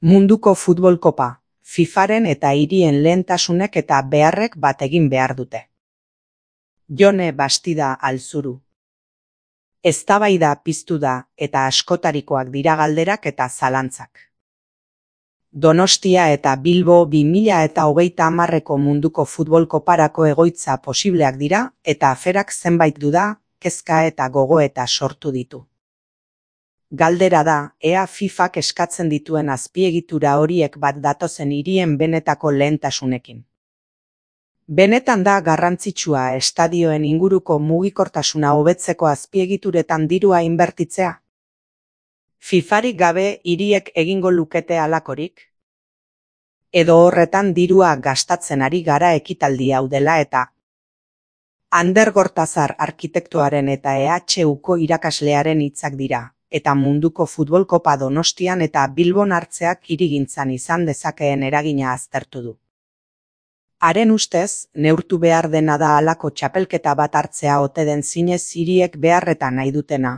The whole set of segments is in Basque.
Munduko futbol kopa, FIFAren eta hirien lehentasunek eta beharrek bat egin behar dute. Jone Bastida Alzuru. Eztabaida piztu da eta askotarikoak dira galderak eta zalantzak. Donostia eta Bilbo 2030ko munduko futbol koparako egoitza posibleak dira eta aferak zenbait duda, kezka eta gogoeta sortu ditu. Galdera da, ea FIFAk eskatzen dituen azpiegitura horiek bat datozen hirien benetako lehentasunekin. Benetan da garrantzitsua estadioen inguruko mugikortasuna hobetzeko azpiegituretan dirua inbertitzea? FIFArik gabe hiriek egingo lukete halakorik? Edo horretan dirua gastatzen ari gara ekitaldi hau dela eta Ander Gortazar arkitektoaren eta EHUko irakaslearen hitzak dira, eta munduko futbol kopa Donostian eta Bilbon hartzeak hirigintzan izan dezakeen eragina aztertu du. Haren ustez, neurtu behar dena da halako txapelketa bat hartzea ote den zinez hiriek beharretan nahi dutena.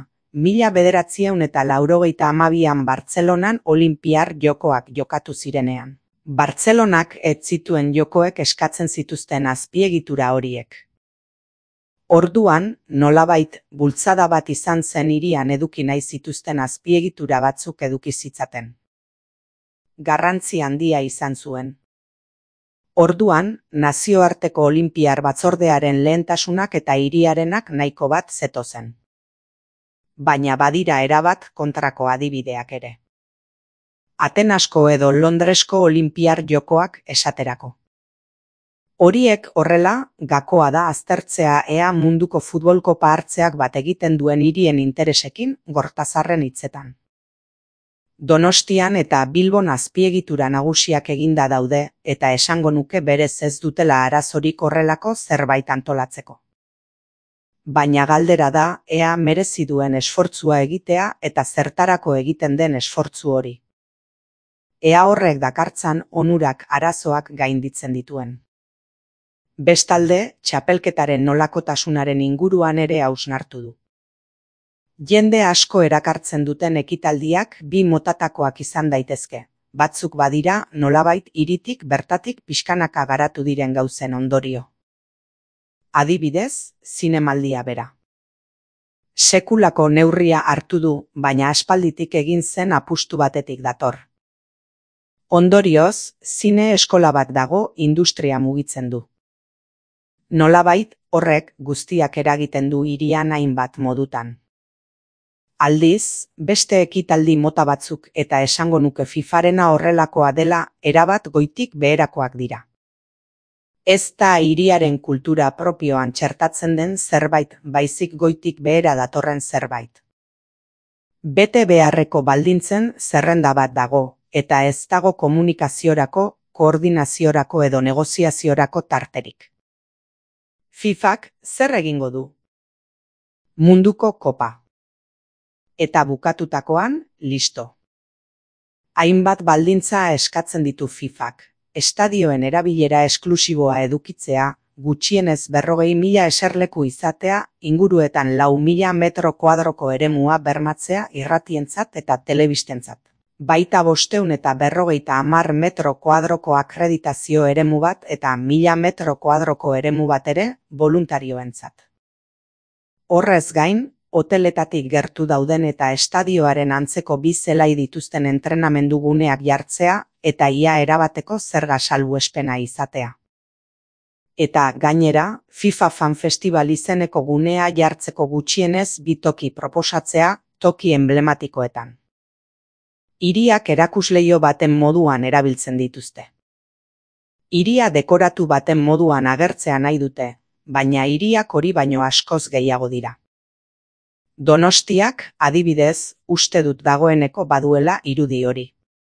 1982an Bartzelonan Olinpiar Jokoak jokatu zirenean. Bartzelonak ez zituen jokoek eskatzen zituzten azpiegitura horiek. Orduan, nolabait, bultzada bat izan zen hirian eduki nahi zituzten azpiegitura batzuk eduki zitzaten. Garrantzi handia izan zuen. Orduan, nazioarteko Olinpiar batzordearen lehentasunak eta hiriarenak nahiko bat zetozen. Baina badira erabat kontrako adibideak ere. Atenasko edo Londresko Olinpiar Jokoak esaterako. Horiek horrela, gakoa da aztertzea ea munduko futbol kopa hartzeak bat egiten duen hirien interesekin Gortazarren hitzetan. Donostian eta Bilbon azpiegitura nagusiak eginda daude eta esango nuke berez ez dutela arazorik horrelako zerbait antolatzeko. Baina galdera da ea merezi duen esfortzua egitea eta zertarako egiten den esfortzu hori. Ea horrek dakartzan onurak arazoak gainditzen dituen. Bestalde, txapelketaren nolakotasunaren inguruan ere hausnartu du. Jende asko erakartzen duten ekitaldiak bi motatakoak izan daitezke. Batzuk badira nolabait hiritik bertatik pixkanaka garatu diren gauzen ondorio. Adibidez, zinemaldia bera. Sekulako neurria hartu du, baina aspalditik egin zen apustu batetik dator. Ondorioz, zine eskola bat dago industria mugitzen du. Nolabait, horrek guztiak eragiten du hirian hainbat modutan. Aldiz, beste ekitaldi mota batzuk eta esango nuke FIFArena horrelakoa dela erabat goitik beherakoak dira. Ez da hiriaren kultura propioan txertatzen den zerbait, baizik goitik behera datorren zerbait. Bete beharreko baldintzen zerrenda bat dago, eta ez dago komunikaziorako, koordinaziorako edo negoziaziorako tarterik. FIFAk zer egingo du? Munduko kopa. Eta bukatutakoan, listo. Hainbat baldintza eskatzen ditu FIFAk. Estadioen erabilera esklusiboa edukitzea, gutxienez 40.000 eserleku izatea, inguruetan 4.000 metro kuadroko eremua bermatzea irratientzat eta telebistentzat. Baita 550 metro kuadroko akreditazio eremu bat eta 1.000 metro kuadroko eremu bat ere boluntarioentzat. Horrez gain, hoteletatik gertu dauden eta estadioaren antzeko bi zelai dituzten entrenamendu guneak jartzea eta ia erabateko zerga salbuespena izatea. Eta gainera, FIFA Fan Festival izeneko gunea jartzeko gutxienez bi toki proposatzea toki emblematikoetan. Hiriak erakusleio baten moduan erabiltzen dituzte. Hiria dekoratu baten moduan agertzea nahi dute, baina hiriak hori baino askoz gehiago dira. Donostiak, adibidez, uste dut dagoeneko baduela irudi hori.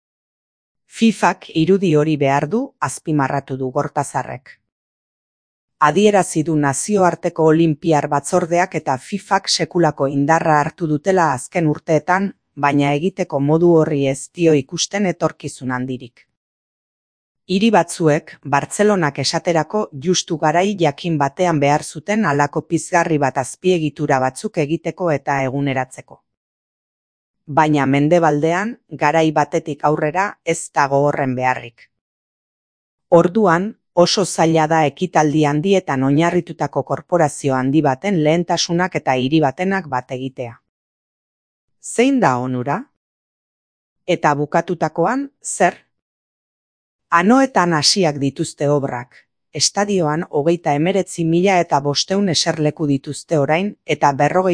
FIFAk irudi hori behar du, azpimarratu du Gortazarrek. Adierazi du nazioarteko Olinpiar batzordeak eta FIFAk sekulako indarra hartu dutela azken urteetan, baina egiteko modu horri ez dio ikusten etorkizun handirik. Hiri batzuek, Bartzelonak esaterako justu garai jakin batean behar zuten halako pizgarri bat azpiegitura batzuk egiteko eta eguneratzeko. baina mendebaldean garai batetik aurrera ez dago horren beharrik. Orduan, oso zaila da ekitaldi handietan oinarritutako korporazio handi baten lehentasunak eta hiri batenak bat egitea. Zein da onura? Eta bukatutakoan, zer? Anoetan hasiak dituzte obrak. Estadioan 39.500 eserleku dituzte orain eta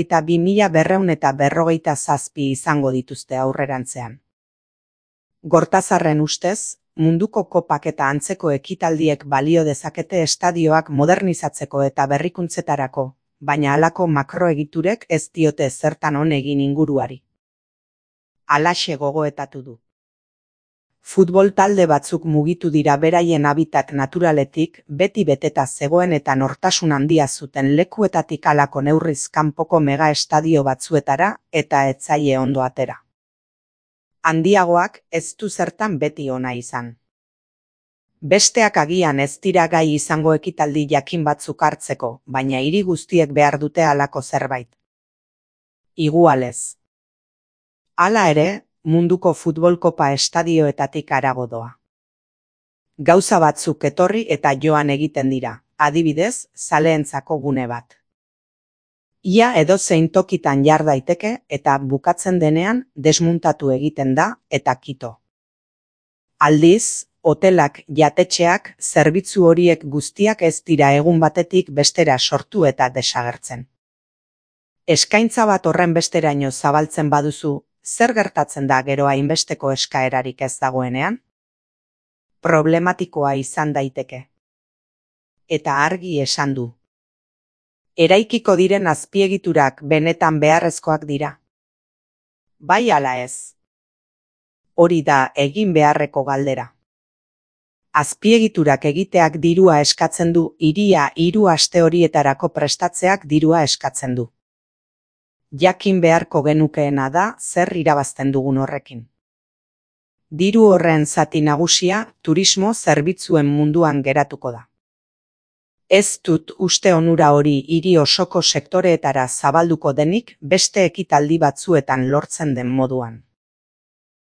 42.247 izango dituzte aurrerantzean. Gortazarren ustez, munduko kopak eta antzeko ekitaldiek balio dezakete estadioak modernizatzeko eta berrikuntzetarako, baina halako makroegiturek ez diote zertan on egin inguruari. Halaxe gogoetatu du. Futbol talde batzuk mugitu dira beraien habitat naturaletik, beti beteta zegoen eta nortasun handia zuten lekuetatik halako neurriz kanpoko mega estadio batzuetara eta ez zaie ondo atera. Handiagoak ez du zertan beti ona izan. Besteak agian ez dira gai izango ekitaldi jakin batzuk hartzeko, baina hiri guztiek behar dute halako zerbait. Igualez. Hala ere, munduko futbol kopa estadioetatik harago doa. Gauza batzuk etorri eta joan egiten dira, adibidez, zaleentzako gune bat. Ia edozein tokitan jar daiteke eta bukatzen denean desmuntatu egiten da eta kito. Aldiz, hotelak, jatetxeak, zerbitzu horiek guztiak ez dira egun batetik bestera sortu eta desagertzen. Eskaintza bat horren besteraino zabaltzen baduzu, zer gertatzen da gero hainbesteko eskaerarik ez dagoenean? Problematikoa izan daiteke. Eta argi esan du. Eraikiko diren azpiegiturak benetan beharrezkoak dira. Bai ala ez. Hori da egin beharreko galdera. Azpiegiturak egiteak dirua eskatzen du, hiria 3 aste horietarako prestatzeak dirua eskatzen du. Jakin beharko genukeena da zer irabazten dugun horrekin. Diru horren zati nagusia turismo zerbitzuen munduan geratuko da. Ez dut uste onura hori hiri osoko sektoreetara zabalduko denik beste ekitaldi batzuetan lortzen den moduan.